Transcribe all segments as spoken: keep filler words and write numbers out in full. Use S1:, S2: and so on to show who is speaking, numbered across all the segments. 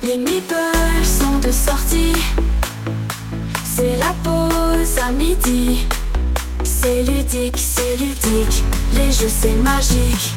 S1: Les meeples sont de sortie. C'est la pause à midi. C'est ludique, c'est ludique. Les jeux c'est magique.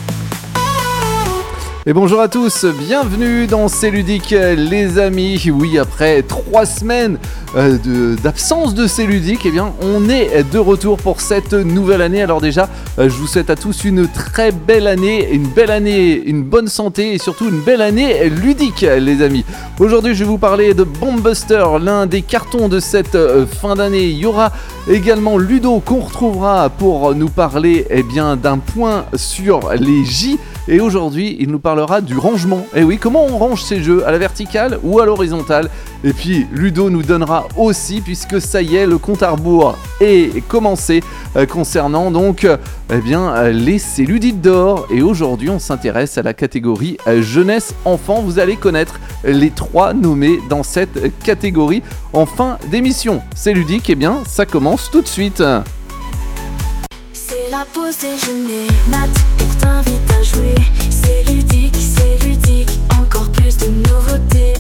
S2: Et bonjour à tous, bienvenue dans C'est ludique les amis. Oui, après trois semaines euh, de, d'absence de C'est ludique, eh bien on est de retour pour cette nouvelle année. Alors déjà, euh, je vous souhaite à tous une très belle année, une belle année, une bonne santé et surtout une belle année ludique les amis. Aujourd'hui, je vais vous parler de Bomb Buster, l'un des cartons de cette euh, fin d'année. Il y aura également Ludo qu'on retrouvera pour nous parler eh bien, d'un point sur les J. Et aujourd'hui, il nous parlera du rangement. Et oui, comment on range ces jeux, à la verticale ou à l'horizontale. Et puis, Ludo nous donnera aussi, puisque ça y est, le compte à rebours est commencé euh, concernant donc euh, eh bien, euh, les C'est ludique d'or. Et aujourd'hui, on s'intéresse à la catégorie euh, jeunesse-enfant. Vous allez connaître les trois nommés dans cette catégorie en fin d'émission. C'est ludique, eh bien, ça commence tout de suite.
S1: C'est la pause déjeuner, Matt pour t'invite à jouer. C'est ludique, c'est ludique, encore plus de nouveautés.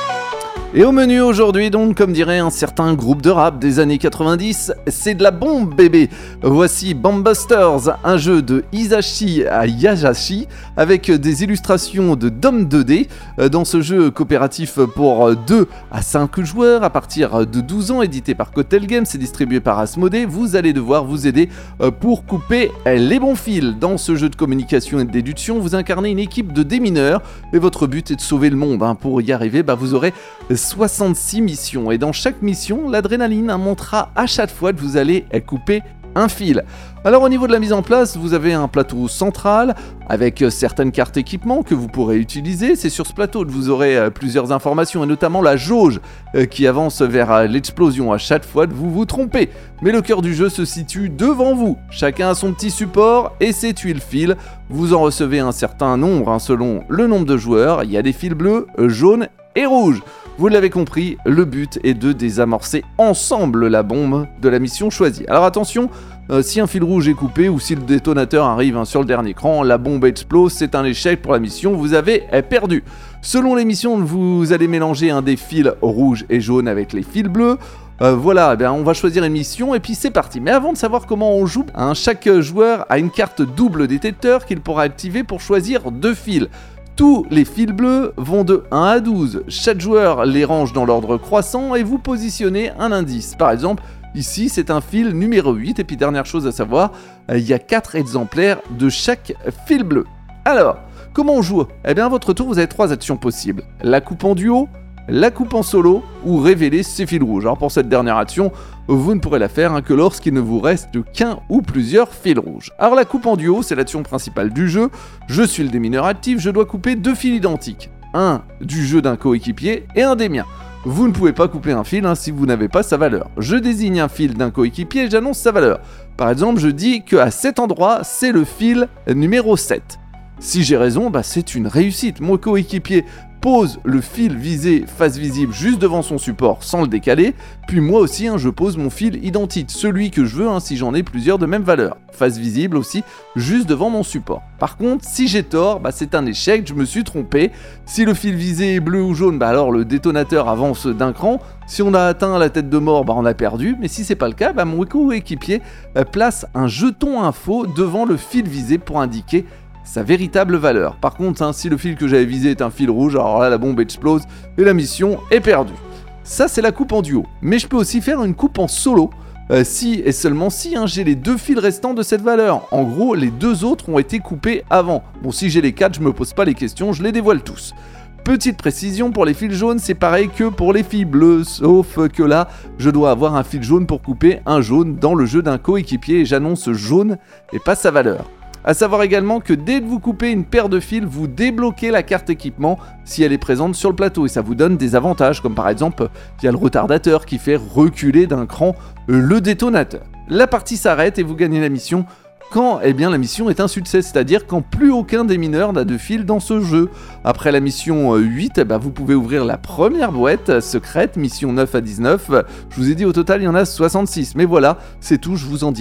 S2: Et au menu aujourd'hui, donc, comme dirait un certain groupe de rap des années quatre-vingt-dix, c'est de la bombe bébé. Voici Bomb Busters, un jeu de Hisashi à Yajashi, avec des illustrations de Dom deux D. Dans ce jeu coopératif pour deux à cinq joueurs, à partir de douze ans, édité par Kotel Games, c'est distribué par Asmodée, vous allez devoir vous aider pour couper les bons fils. Dans ce jeu de communication et de déduction, vous incarnez une équipe de démineurs, et votre but est de sauver le monde. Pour y arriver, bah, vous aurez soixante-six missions, et dans chaque mission, l'adrénaline montera à chaque fois que vous allez couper un fil. Alors au niveau de la mise en place, vous avez un plateau central avec certaines cartes équipements que vous pourrez utiliser. C'est sur ce plateau que vous aurez plusieurs informations et notamment la jauge qui avance vers l'explosion à chaque fois que vous vous trompez. Mais le cœur du jeu se situe devant vous. Chacun a son petit support et ses tuiles fils. Vous en recevez un certain nombre hein, selon le nombre de joueurs. Il y a des fils bleus, jaunes et rouges. Vous l'avez compris, le but est de désamorcer ensemble la bombe de la mission choisie. Alors attention, euh, si un fil rouge est coupé ou si le détonateur arrive hein, sur le dernier écran, la bombe explose, c'est un échec pour la mission, vous avez eh, perdu. Selon les missions, vous allez mélanger hein, des fils rouges et jaunes avec les fils bleus. Euh, voilà, eh bien, on va choisir une mission et puis c'est parti. Mais avant de savoir comment on joue, hein, chaque joueur a une carte double détecteur qu'il pourra activer pour choisir deux fils. Tous les fils bleus vont de un à douze. Chaque joueur les range dans l'ordre croissant et vous positionnez un indice. Par exemple, ici c'est un fil numéro huit. Et puis dernière chose à savoir, il y a quatre exemplaires de chaque fil bleu. Alors, comment on joue ? Eh bien à votre tour, vous avez trois actions possibles. La coupe en duo, la coupe en solo ou révéler ses fils rouges. Alors pour cette dernière action, vous ne pourrez la faire hein, que lorsqu'il ne vous reste qu'un ou plusieurs fils rouges. Alors la coupe en duo, c'est l'action principale du jeu. Je suis le démineur actif, je dois couper deux fils identiques. Un du jeu d'un coéquipier et un des miens. Vous ne pouvez pas couper un fil hein, si vous n'avez pas sa valeur. Je désigne un fil d'un coéquipier et j'annonce sa valeur. Par exemple, je dis qu'à cet endroit, c'est le fil numéro sept. Si j'ai raison, bah, c'est une réussite. Mon coéquipier pose le fil visé face visible juste devant son support sans le décaler, puis moi aussi hein, je pose mon fil identique, celui que je veux hein, si j'en ai plusieurs de même valeur, face visible aussi juste devant mon support. Par contre, si j'ai tort, bah, c'est un échec, je me suis trompé. Si le fil visé est bleu ou jaune, bah, alors le détonateur avance d'un cran. Si on a atteint la tête de mort, bah, on a perdu, mais si c'est pas le cas, bah, mon coéquipier euh, place un jeton info devant le fil visé pour indiquer sa véritable valeur. Par contre, hein, si le fil que j'avais visé est un fil rouge, alors là la bombe explose et la mission est perdue. Ça c'est la coupe en duo, mais je peux aussi faire une coupe en solo, euh, si et seulement si hein, j'ai les deux fils restants de cette valeur. En gros, les deux autres ont été coupés avant. Bon, si j'ai les quatre, je me pose pas les questions, je les dévoile tous. Petite précision, pour les fils jaunes, c'est pareil que pour les fils bleus, sauf que là, je dois avoir un fil jaune pour couper un jaune dans le jeu d'un coéquipier et j'annonce jaune et pas sa valeur. A savoir également que dès que vous coupez une paire de fils, vous débloquez la carte équipement si elle est présente sur le plateau et ça vous donne des avantages comme par exemple il y a le retardateur qui fait reculer d'un cran le détonateur. La partie s'arrête et vous gagnez la mission quand eh bien, la mission est un succès, c'est-à-dire quand plus aucun des mineurs n'a de fil dans ce jeu. Après la mission huit, eh ben, vous pouvez ouvrir la première boîte secrète, mission neuf à dix-neuf. Je vous ai dit au total il y en a soixante-six, mais voilà, c'est tout, je vous en dirai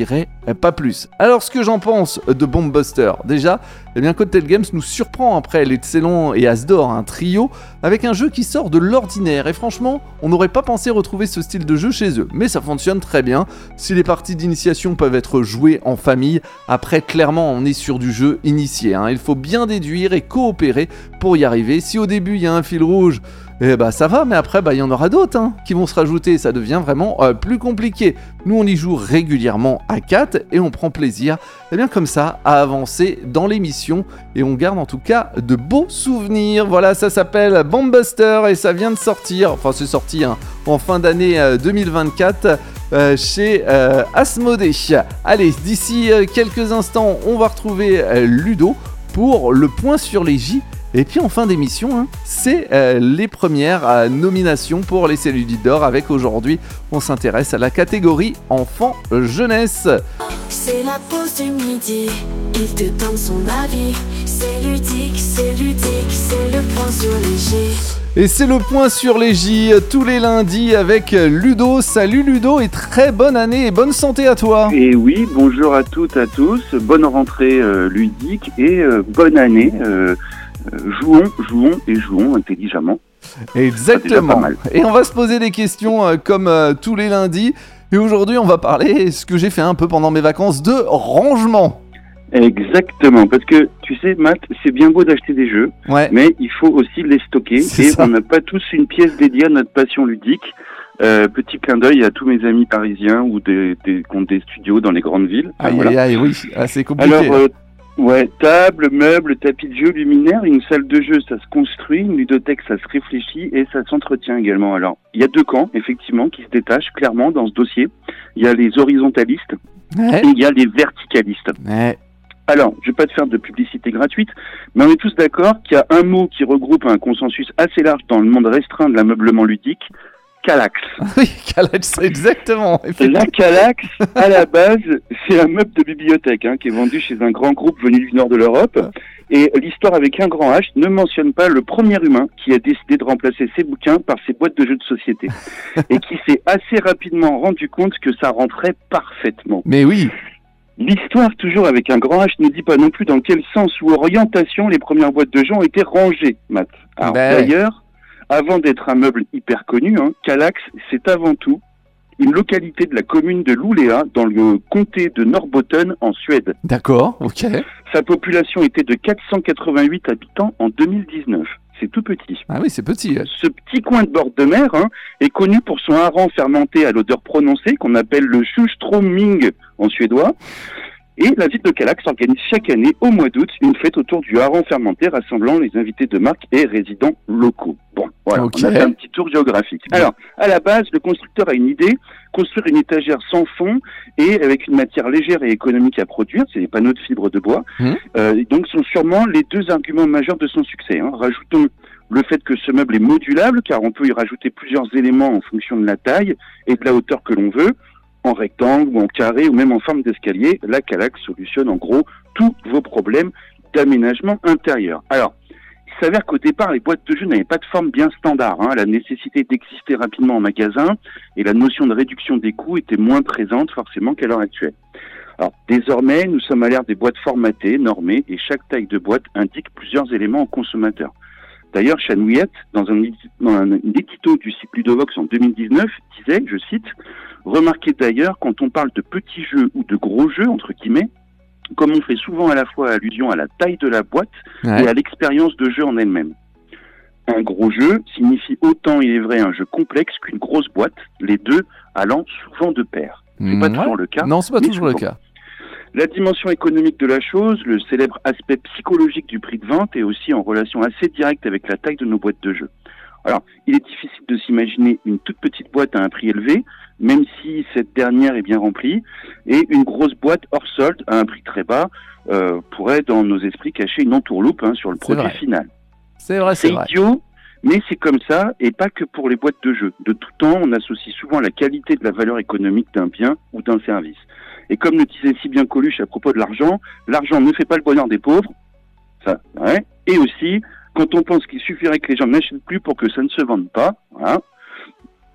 S2: pas plus. Alors ce que j'en pense de Bomb Buster, déjà, eh bien Cocktail Games nous surprend après l'Excellent et Asdor, un trio, avec un jeu qui sort de l'ordinaire. Et franchement, on n'aurait pas pensé retrouver ce style de jeu chez eux, mais ça fonctionne très bien. Si les parties d'initiation peuvent être jouées en famille, après clairement on est sur du jeu initié, hein. Il faut bien déduire et coopérer pour y arriver. Si au début il y a un fil rouge, eh bah ça va, mais après bah il y en aura d'autres hein, qui vont se rajouter, ça devient vraiment euh, plus compliqué. Nous on y joue régulièrement à quatre et on prend plaisir, eh bien comme ça, à avancer dans l'émission et on garde en tout cas de beaux souvenirs. Voilà, ça s'appelle Bomb Buster et ça vient de sortir, enfin c'est sorti hein, en fin d'année euh, deux mille vingt-quatre euh, chez euh, Asmodée. Allez, d'ici euh, quelques instants, on va retrouver euh, Ludo pour le point sur les J. Et puis en fin d'émission, hein, c'est euh, les premières euh, nominations pour les Célulites d'Or avec aujourd'hui, on s'intéresse à la catégorie enfant-jeunesse.
S1: C'est la pause du midi, il te donne son avis. C'est ludique, c'est ludique, c'est le point sur les J.
S2: Et c'est le point sur les J tous les lundis avec Ludo. Salut Ludo et très bonne année et bonne santé à toi.
S3: Et oui, bonjour à toutes, à tous, bonne rentrée euh, ludique et euh, bonne année. Euh, Euh, jouons, jouons et jouons intelligemment.
S2: Exactement. Et on va se poser des questions euh, comme euh, tous les lundis. Et aujourd'hui, on va parler, ce que j'ai fait un peu pendant mes vacances, de rangement.
S3: Exactement, parce que tu sais, Matt, c'est bien beau d'acheter des jeux, ouais. mais il faut aussi les stocker. C'est et ça. On n'a pas tous une pièce dédiée à notre passion ludique. Euh, petit clin d'œil à tous mes amis parisiens ou des, des, qui ont des studios dans les grandes villes.
S2: Aïe, voilà. aïe, aïe, oui, ah, c'est compliqué.
S3: Alors, euh, Ouais, table, meubles, tapis de jeu, luminaire, une salle de jeu, ça se construit, une ludothèque, ça se réfléchit et ça s'entretient également. Alors, il y a deux camps, effectivement, qui se détachent clairement dans ce dossier. Il y a les horizontalistes ouais. et il y a les verticalistes. Ouais. Alors, je vais pas te faire de publicité gratuite, mais on est tous d'accord qu'il y a un mot qui regroupe un consensus assez large dans le monde restreint de l'ameublement ludique. Kallax.
S2: Oui, Kallax, exactement.
S3: La Kallax, à la base, c'est un meuble de bibliothèque hein, qui est vendu chez un grand groupe venu du nord de l'Europe. Et l'histoire avec un grand H ne mentionne pas le premier humain qui a décidé de remplacer ses bouquins par ses boîtes de jeux de société. Et qui s'est assez rapidement rendu compte que ça rentrait parfaitement.
S2: Mais oui.
S3: L'histoire, toujours avec un grand H, ne dit pas non plus dans quel sens ou orientation les premières boîtes de jeux ont été rangées, Matt. Alors, ben... d'ailleurs... Avant d'être un meuble hyper connu, hein, Kallax, c'est avant tout une localité de la commune de Luleå dans le comté de Norrbotten en Suède.
S2: D'accord, ok.
S3: Sa population était de quatre cent quatre-vingt-huit habitants en deux mille dix-neuf. C'est tout petit.
S2: Ah oui, c'est petit. Ouais.
S3: Ce petit coin de bord de mer hein, est connu pour son hareng fermenté à l'odeur prononcée qu'on appelle le surströmming en suédois. Et la ville de Kallax organise chaque année, au mois d'août, une fête autour du hareng fermenté rassemblant les invités de marque et résidents locaux. Bon, voilà, okay. On a fait un petit tour géographique. Alors, à la base, le constructeur a une idée, construire une étagère sans fond et avec une matière légère et économique à produire, c'est des panneaux de fibres de bois. Mmh. Euh, donc, sont sûrement les deux arguments majeurs de son succès. Hein. Rajoutons le fait que ce meuble est modulable, car on peut y rajouter plusieurs éléments en fonction de la taille et de la hauteur que l'on veut. En rectangle ou en carré ou même en forme d'escalier, la Kallax solutionne en gros tous vos problèmes d'aménagement intérieur. Alors, il s'avère qu'au départ, les boîtes de jeux n'avaient pas de forme bien standard. Hein. La nécessité d'exister rapidement en magasin et la notion de réduction des coûts était moins présente forcément qu'à l'heure actuelle. Alors, désormais, nous sommes à l'ère des boîtes formatées, normées, et chaque taille de boîte indique plusieurs éléments au consommateur. D'ailleurs, Chanouillette, dans un, dans un édito du site Ludovox en deux mille dix-neuf, disait, je cite, « Remarquez d'ailleurs, quand on parle de petits jeux ou de gros jeux, entre guillemets, comme on fait souvent à la fois allusion à la taille de la boîte ouais. et à l'expérience de jeu en elle-même. Un gros jeu signifie autant, il est vrai, un jeu complexe qu'une grosse boîte, les deux allant souvent de pair. C'est mmh, pas ouais. toujours le cas.
S2: Non, c'est pas toujours souvent. le cas.
S3: La dimension économique de la chose, le célèbre aspect psychologique du prix de vente est aussi en relation assez directe avec la taille de nos boîtes de jeux. Alors, il est difficile de s'imaginer une toute petite boîte à un prix élevé, même si cette dernière est bien remplie, et une grosse boîte hors solde à un prix très bas euh, pourrait, dans nos esprits, cacher une entourloupe hein, sur le produit
S2: vrai.
S3: final.
S2: C'est vrai, c'est,
S3: c'est
S2: vrai.
S3: idiot, mais c'est comme ça, et pas que pour les boîtes de jeux. De tout temps, on associe souvent la qualité de la valeur économique d'un bien ou d'un service. Et comme le disait si bien Coluche à propos de l'argent, l'argent ne fait pas le bonheur des pauvres, ça, ouais, et aussi... Quand on pense qu'il suffirait que les gens n'achètent plus pour que ça ne se vende pas, voilà.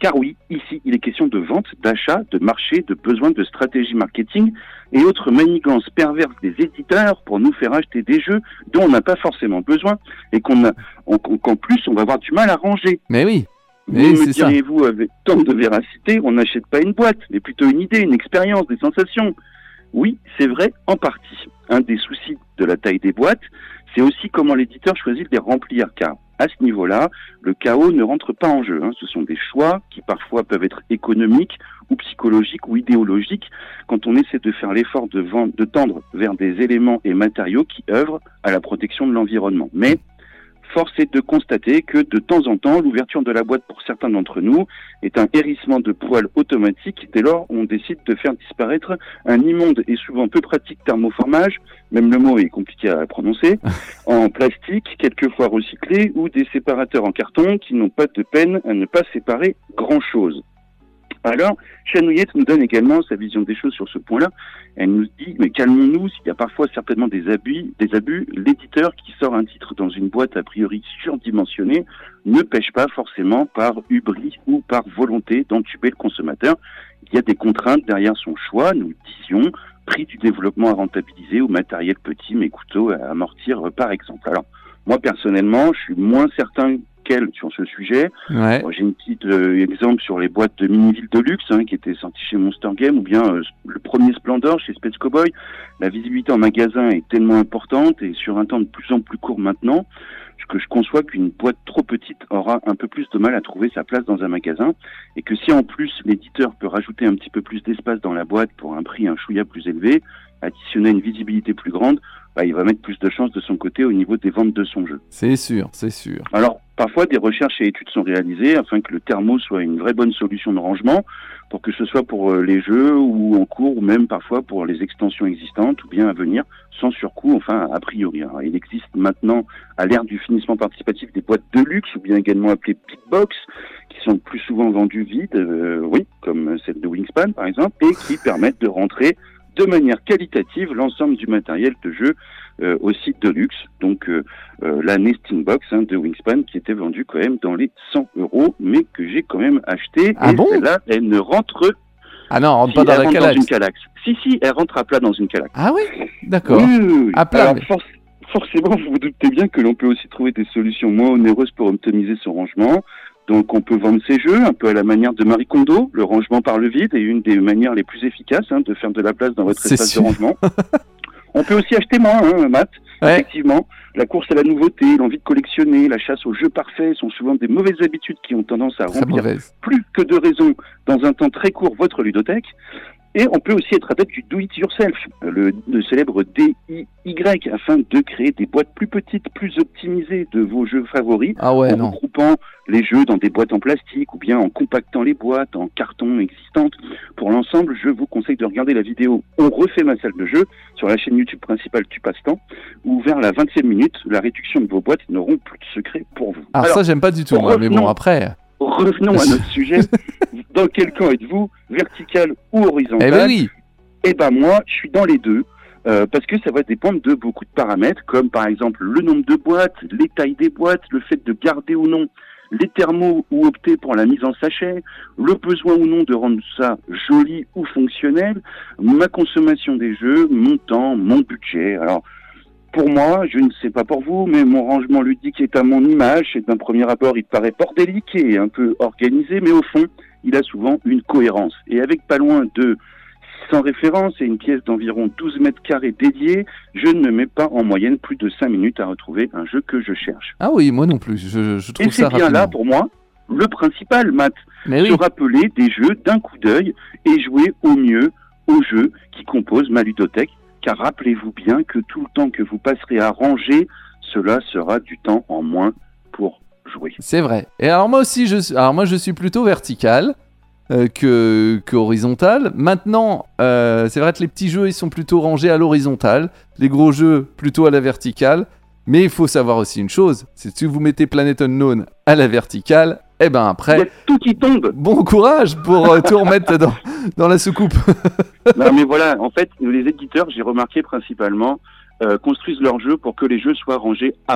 S3: Car oui, ici, il est question de vente, d'achat, de marché, de besoin de stratégie marketing et autres manigances perverses des éditeurs pour nous faire acheter des jeux dont on n'a pas forcément besoin et qu'on a, on- qu'en plus, on va avoir du mal à ranger.
S2: Mais oui,
S3: Vous
S2: mais
S3: me
S2: c'est ça.
S3: diriez-vous avec tant de véracité, on n'achète pas une boîte, mais plutôt une idée, une expérience, des sensations. Oui, c'est vrai, en partie. Un des soucis de la taille des boîtes, c'est aussi comment l'éditeur choisit de les remplir, car à ce niveau-là, le chaos ne rentre pas en jeu. Hein. Ce sont des choix qui parfois peuvent être économiques ou psychologiques ou idéologiques quand on essaie de faire l'effort de, vendre, de tendre vers des éléments et matériaux qui œuvrent à la protection de l'environnement. Mais force est de constater que de temps en temps, l'ouverture de la boîte pour certains d'entre nous est un hérissement de poils automatique dès lors on décide de faire disparaître un immonde et souvent peu pratique thermoformage, même le mot est compliqué à prononcer, en plastique, quelquefois recyclé, ou des séparateurs en carton qui n'ont pas de peine à ne pas séparer grand-chose. Alors, Chanouillette nous donne également sa vision des choses sur ce point-là. Elle nous dit, mais calmons-nous, s'il y a parfois certainement des abus, des abus, l'éditeur qui sort un titre dans une boîte a priori surdimensionnée ne pêche pas forcément par hubris ou par volonté d'entuber le consommateur. Il y a des contraintes derrière son choix, nous disions, prix du développement à rentabiliser ou matériel petit mais coûteux à amortir par exemple. Alors, moi personnellement, je suis moins certain qu'elle sur ce sujet.
S2: Ouais.
S3: Bon, j'ai une petite euh, exemple sur les boîtes de mini-ville de luxe hein, qui étaient sorties chez Monster Game ou bien euh, le premier Splendor chez Space Cowboy. La visibilité en magasin est tellement importante et sur un temps de plus en plus court maintenant que je conçois qu'une boîte trop petite aura un peu plus de mal à trouver sa place dans un magasin et que si en plus l'éditeur peut rajouter un petit peu plus d'espace dans la boîte pour un prix un chouïa plus élevé, additionner une visibilité plus grande, bah, il va mettre plus de chances de son côté au niveau des ventes de son jeu.
S2: C'est sûr, c'est sûr.
S3: Alors, parfois, des recherches et études sont réalisées afin que le thermo soit une vraie bonne solution de rangement, pour que ce soit pour euh, les jeux ou en cours, ou même parfois pour les extensions existantes ou bien à venir, sans surcoût, enfin, a priori. Alors, il existe maintenant, à l'ère du financement participatif, des boîtes de luxe, ou bien également appelées big box, qui sont plus souvent vendues vides, euh, oui, comme celle de Wingspan, par exemple, et qui permettent de rentrer de manière qualitative l'ensemble du matériel de jeu euh, au site de luxe. Donc euh, euh, la Nesting Box hein, de Wingspan qui était vendue quand même dans les cent euros, mais que j'ai quand même acheté.
S2: Ah
S3: et
S2: bon
S3: celle-là, elle ne rentre,
S2: Ah non, on rentre
S3: si,
S2: pas dans
S3: elle
S2: la
S3: rentre
S2: calax.
S3: dans une calax. Si, si, elle rentre à plat dans une calax.
S2: Ah oui, d'accord.
S3: Oui, oui, oui.
S2: À plat,
S3: Alors,
S2: mais-
S3: forc- forcément, vous vous doutez bien que l'on peut aussi trouver des solutions moins onéreuses pour optimiser son rangement. Donc on peut vendre ses jeux un peu à la manière de Marie Kondo, le rangement par le vide est une des manières les plus efficaces hein, de faire de la place dans votre
S2: C'est
S3: espace
S2: sûr.
S3: de rangement. On peut aussi acheter moins, hein, Matt.
S2: Ouais.
S3: Effectivement, la course à la nouveauté, l'envie de collectionner, la chasse au jeu parfait sont souvent des mauvaises habitudes qui ont tendance à
S2: Très
S3: remplir
S2: mauvaise.
S3: plus que de raison dans un temps très court votre ludothèque. Et on peut aussi être adepte du do-it-yourself, le, le célèbre D I Y, afin de créer des boîtes plus petites, plus optimisées de vos jeux favoris,
S2: Ah ouais,
S3: en
S2: non.
S3: regroupant les jeux dans des boîtes en plastique ou bien en compactant les boîtes en carton existantes. Pour l'ensemble, je vous conseille de regarder la vidéo « On refait ma salle de jeu » sur la chaîne YouTube principale Tu Passe-Temps, où vers la vingtième minute, la réduction de vos boîtes n'auront plus de secret pour vous.
S2: Alors,
S3: Alors,
S2: ça, j'aime pas du tout, moi, mais bon,
S3: revenons.
S2: après...
S3: revenons à notre sujet. Dans quel camp êtes-vous, vertical ou horizontal?
S2: Eh ben oui.
S3: Eh ben moi, je suis dans les deux, euh, parce que ça va dépendre de beaucoup de paramètres, comme par exemple le nombre de boîtes, les tailles des boîtes, le fait de garder ou non les thermos ou opter pour la mise en sachet, le besoin ou non de rendre ça joli ou fonctionnel, ma consommation des jeux, mon temps, mon budget. Alors, pour moi, je ne sais pas pour vous, mais mon rangement ludique est à mon image, et d'un premier abord, il paraît bordélique et un peu organisé, mais au fond, il a souvent une cohérence. Et avec pas loin de six cents références et une pièce d'environ douze mètres carrés dédiée, je ne mets pas en moyenne plus de cinq minutes à retrouver un jeu que je cherche.
S2: Ah oui, moi non plus, je, je trouve
S3: Et
S2: ça
S3: c'est bien
S2: rapidement.
S3: là, pour moi, le principal, Matt.
S2: Mais oui,
S3: Se rappeler des jeux d'un coup d'œil et jouer au mieux aux jeux qui composent ma ludothèque. Car rappelez-vous bien que tout le temps que vous passerez à ranger, cela sera du temps en moins pour jouer.
S2: c'est vrai. Et alors moi aussi, je, suis- alors moi, je suis plutôt vertical euh, que, que horizontal. Maintenant, euh, c'est vrai que les petits jeux, ils sont plutôt rangés à l'horizontale. Les gros jeux, plutôt à la verticale. Mais il faut savoir aussi une chose, c'est que si vous mettez Planet Unknown à la verticale, eh ben
S3: Il y
S2: après,
S3: a tout qui tombe.
S2: bon courage pour euh, tout remettre dans, dans la soucoupe.
S3: Non mais voilà, en fait, les éditeurs, j'ai remarqué principalement, euh, construisent leurs jeux pour que les jeux soient rangés à plat.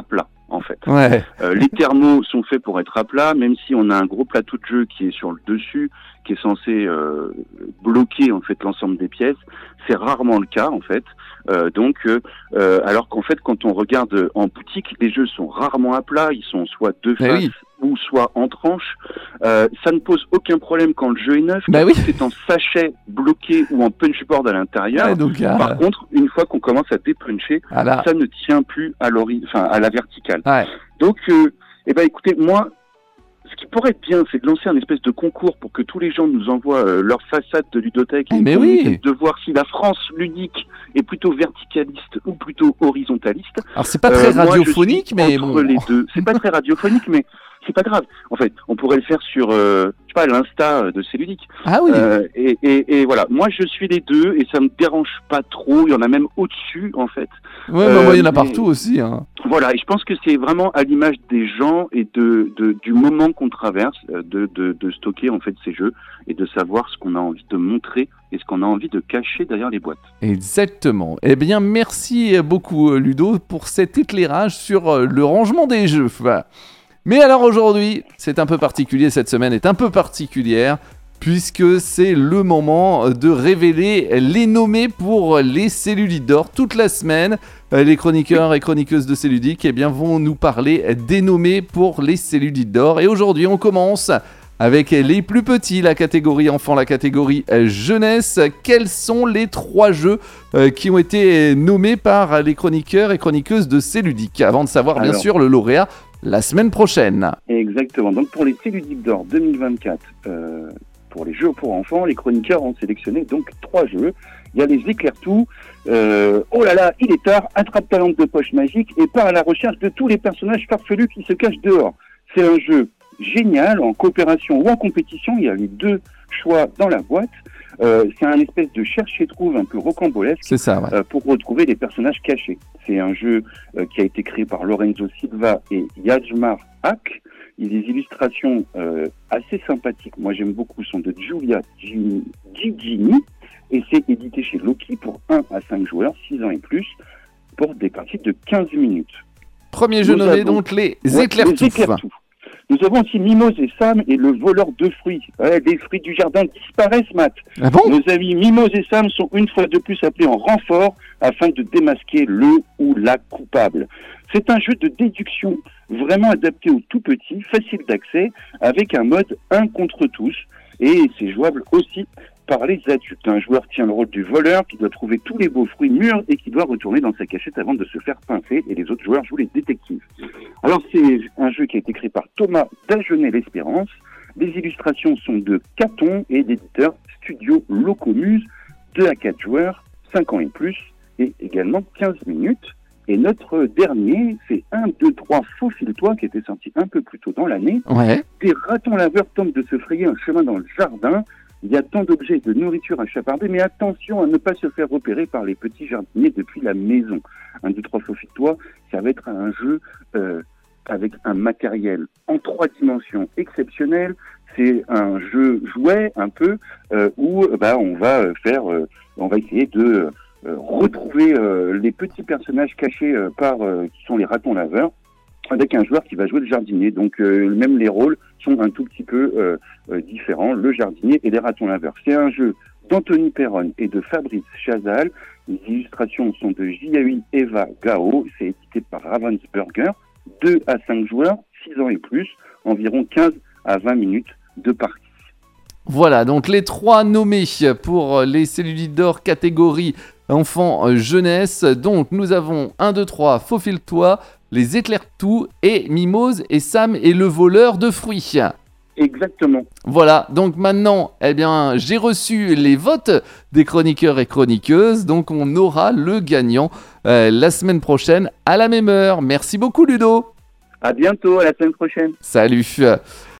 S3: en fait.
S2: Ouais.
S3: Euh, les thermos sont faits pour être à plat, même si on a un gros plateau de jeu qui est sur le dessus, qui est censé euh, bloquer en fait l'ensemble des pièces. C'est rarement le cas en fait. Euh, donc, euh, alors qu'en fait, quand on regarde en boutique, les jeux sont rarement à plat. Ils sont soit de
S2: Mais
S3: face
S2: oui.
S3: ou soit en tranche. Euh, ça ne pose aucun problème quand le jeu est neuf.
S2: Bah
S3: quand
S2: oui.
S3: c'est en sachet bloqué ou en punchboard à l'intérieur.
S2: Ouais, donc, ah,
S3: Par contre, une fois qu'on commence à dépuncher,
S2: ah là.
S3: ça ne tient plus à l'ori, enfin à la verticale.
S2: Ouais.
S3: Donc, euh, eh ben, écoutez, moi, ce qui pourrait être bien, c'est de lancer un espèce de concours pour que tous les gens nous envoient euh, leur façade de ludothèque et
S2: Mais
S3: qu'on
S2: oui.
S3: essaie de voir si la France ludique est plutôt verticaliste ou plutôt horizontaliste.
S2: Alors c'est pas très
S3: Euh, moi, je
S2: radiophonique,
S3: suis
S2: mais
S3: entre
S2: bon.
S3: les deux. C'est pas très radiophonique, mais c'est pas grave. En fait, on pourrait le faire sur, euh, je sais pas, l'Insta de C'est Ludique.
S2: Ah oui.
S3: Euh, et, et, et voilà, moi je suis les deux et ça me dérange pas trop. Il y en a même au-dessus, en fait.
S2: Ouais,
S3: euh,
S2: bah, moi, il y en a
S3: mais-
S2: partout aussi. Hein.
S3: Voilà, et je pense que c'est vraiment à l'image des gens et de, de du moment qu'on traverse, euh, de, de, de stocker en fait ces jeux et de savoir ce qu'on a envie de montrer et ce qu'on a envie de cacher derrière les boîtes.
S2: Exactement. Eh bien, merci beaucoup, euh, Ludo, pour cet éclairage sur euh, le rangement des jeux. Voilà. Mais alors aujourd'hui, c'est un peu particulier, cette semaine est un peu particulière, puisque c'est le moment de révéler les nommés pour les Cellulites d'Or. Toute la semaine, euh, les chroniqueurs et chroniqueuses de Celludique eh bien, vont nous parler des nommés pour les Cellulites d'Or. Et aujourd'hui, on commence avec les plus petits, la catégorie enfant, la catégorie euh, jeunesse. Quels sont les trois jeux euh, qui ont été nommés par les chroniqueurs et chroniqueuses de Celludique, avant de savoir bien
S3: Alors.
S2: sûr le lauréat la semaine prochaine.
S3: Exactement. Donc pour les Celludiques d'Or deux mille vingt-quatre, euh, pour les jeux pour enfants, les chroniqueurs ont sélectionné donc trois jeux. Il y a les Éclair-Tout, euh, oh là là, il est tard, attrape ta lampe de poche magique et part à la recherche de tous les personnages farfelus qui se cachent dehors. C'est un jeu génial, en coopération ou en compétition, il y a les deux choix dans la boîte. Euh, c'est un espèce de cherche-et-trouve un peu rocambolesque
S2: C'est ça, ouais.
S3: euh, pour retrouver les personnages cachés. C'est un jeu euh, qui a été créé par Lorenzo Silva et Yajmar Haq. Il y a des illustrations euh, assez sympathiques. Moi, j'aime beaucoup. Sont de Giulia Gini, Gigini et c'est édité chez Loki pour un à cinq joueurs, six ans et plus, pour des parties de quinze minutes.
S2: Premier jeu
S3: Nous
S2: nommé,
S3: avons-
S2: donc les
S3: Ouais,
S2: Éclair-Tout.
S3: les Éclair-Tout. Nous avons aussi Mimose et Sam et le voleur de fruits. Ouais, les fruits du jardin disparaissent, Matt.
S2: Ah bon?
S3: Nos amis Mimose et Sam sont une fois de plus appelés en renfort afin de démasquer le ou la coupable. C'est un jeu de déduction vraiment adapté aux tout petits, facile d'accès, avec un mode un contre tous. Et c'est jouable aussi par les adultes. Un joueur tient le rôle du voleur qui doit trouver tous les beaux fruits mûrs et qui doit retourner dans sa cachette avant de se faire pincer. Et les autres joueurs jouent les détectives. Alors c'est un jeu qui a été créé par Thomas Dagenet-L'Espérance. Les illustrations sont de Caton et l'éditeur Studio Locomuse, deux à quatre joueurs, cinq ans et plus, et également quinze minutes. Et notre dernier, c'est un, deux, trois, Faufile-toi, qui était sorti un peu plus tôt dans l'année.
S2: Ouais.
S3: Des ratons laveurs tentent de se frayer un chemin dans le jardin. Il y a tant d'objets et de nourriture à chaparder, mais attention à ne pas se faire repérer par les petits jardiniers depuis la maison. Un, deux, trois, Faufile-toi, ça va être un jeu euh, avec un matériel en trois dimensions exceptionnel. C'est un jeu jouet un peu euh, où bah, on va faire, euh, on va essayer de euh, retrouver euh, les petits personnages cachés euh, par euh, qui sont les ratons laveurs, avec un joueur qui va jouer le jardinier. Donc euh, même les rôles sont un tout petit peu euh, euh, différents, le jardinier et les ratons laveurs. C'est un jeu d'Anthony Perron et de Fabrice Chazal. Les illustrations sont de Jiahui Eva Gao. C'est édité par Ravensburger. deux à cinq joueurs, six ans et plus, environ quinze à vingt minutes de partie.
S2: Voilà, donc les trois nommés pour les Cellulites d'Or catégorie enfant euh, jeunesse. Donc nous avons un, deux, trois, Faufile-toi, les Éclair-Tout et Mimose et Sam et le voleur de fruits.
S3: Exactement.
S2: Voilà, donc maintenant, eh bien, j'ai reçu les votes des chroniqueurs et chroniqueuses, donc on aura le gagnant euh, la semaine prochaine à la même heure. Merci beaucoup Ludo.
S3: À bientôt, à la semaine prochaine.
S2: Salut.